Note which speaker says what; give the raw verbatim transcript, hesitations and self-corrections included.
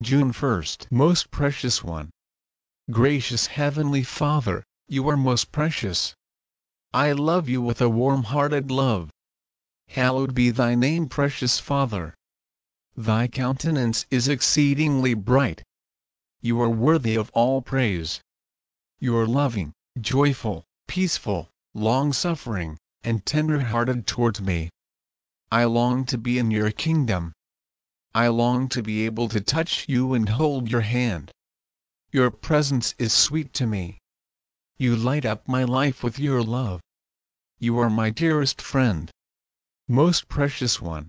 Speaker 1: June first. Most Precious One, gracious Heavenly Father, you are most precious. I love you with a warm-hearted love. Hallowed be thy name, precious Father. Thy countenance is exceedingly bright. You are worthy of all praise. You are loving, joyful, peaceful, long-suffering, and tender-hearted towards me. I long to be in your kingdom. I long to be able to touch you and hold your hand. Your presence is sweet to me. You light up my life with your love. You are my dearest friend. Most Precious One,